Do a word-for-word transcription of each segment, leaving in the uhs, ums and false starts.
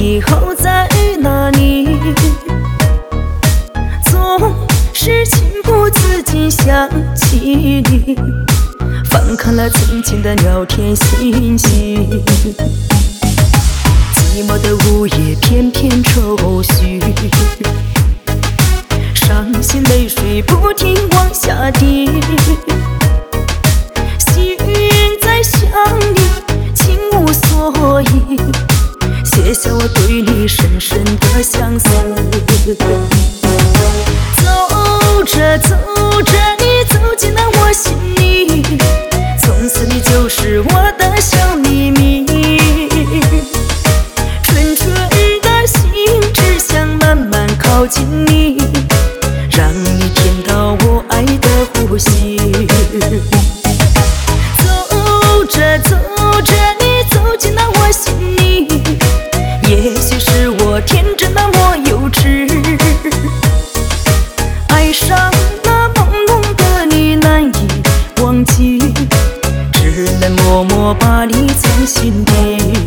以后在哪里？总是情不自禁想起你，翻看了曾经的聊天信息。寂寞的午夜片片愁绪，伤心泪水不停往下滴。幸运在想你，情无所以，写下我对你深深的相思。走着走着，你走进了我心里，从此你就是我的小秘密。纯纯的心只想慢慢靠近你，让你甜到我爱的呼吸。走着走着，你走进了我心里，也许是我天真那么幼稚，爱上了朦胧的你难以忘记，只能默默把你藏心底。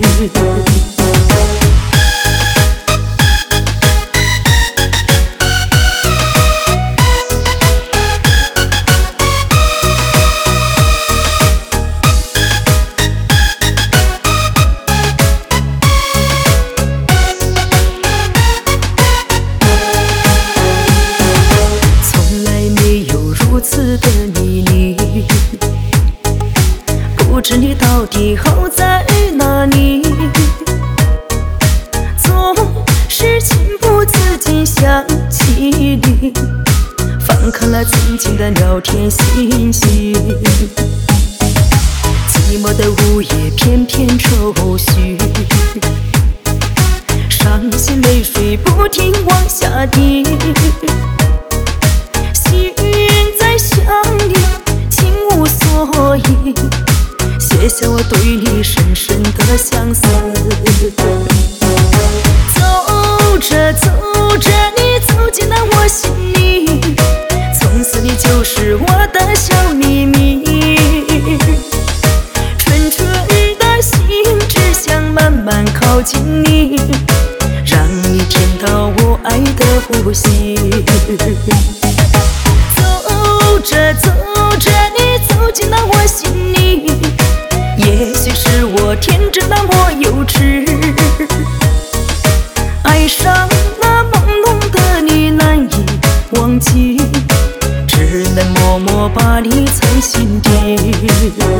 如此的秘密，不知你到底后在哪里？总是情不自禁想起你，翻看了曾经的聊天信息。寂寞的午夜片片愁绪，伤心泪水不停往下滴。写下我对你深深的相思。走着走着，你走进了我心里，从此你就是我的小秘密。纯纯的心只想慢慢靠近你，让你甜到我爱的呼吸。走着走着，你走进了我心里，也许是我天真那么幼稚，爱上了朦胧的你难以忘记，只能默默把你藏心底。